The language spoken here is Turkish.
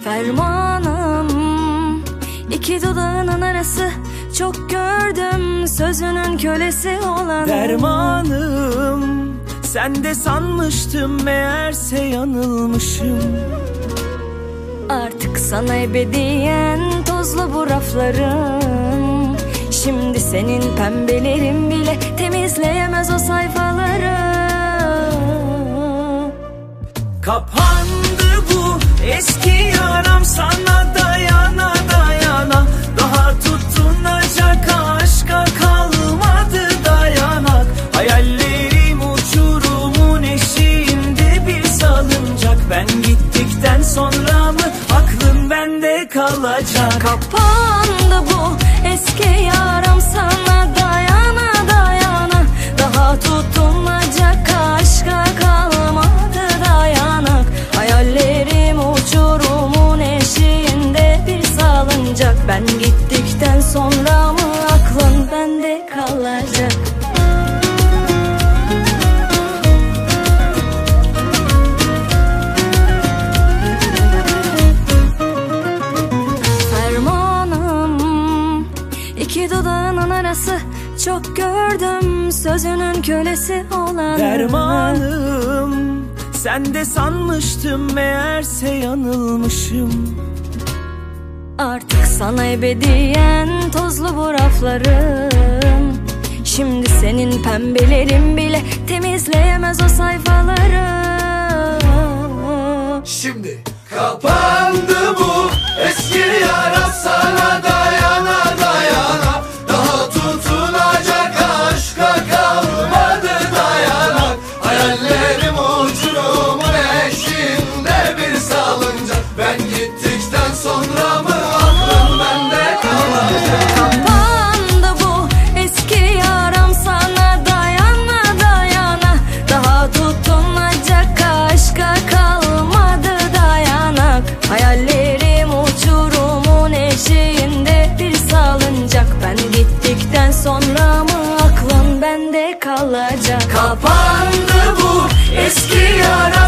Fermanım iki dudağının arası, çok gördüm sözünün kölesi olan. Dermanım sen de sanmıştım, meğerse yanılmışım. Artık sana ebediyen tozlu bu raflarım. Şimdi senin pembelerin bile temizleyemez o sayfaları. Kapandı bu eski yaram, sana dayana dayana. Daha tutunacak aşka kalmadı dayanak. Hayallerim uçurumun eşiğinde bir salıncak. Ben gittikten sonra mı aklın bende kalacak? Kapandı bu eski yaram, sana dayana dayana. Daha tutunacak aşka kalmadı dayanak. Hayallerim uçurumun eşiğinde bir salıncak. Ben gittikten sonra mı aklın bende kalacak? Fermanım iki dudağının arası, çok gördüm sözünün kölesi olan. Dermanım sen de sanmıştım, meğerse yanılmışım. Artık sana ebediyen tozlu bu raflarım. Şimdi senin pembelerin bile temizleyemez o sayfaları. Şimdi kapandı bu eski yara, sana dayana dayana. Daha tutunacak aşka kalmadı dayanak. Hayallerim uçurumun eşiğinde bir salıncak. Ben gittikten sonra mı aklım bende kalacak? Kapandı bu eski yaram, sana dayana dayana. Daha tutunacak aşka kalmadı dayanak. Hayallerim uçurumun eşiğinde bir salıncak. Ben gittikten sonra mı aklın bende kalacak? Kapandı bu eski yara,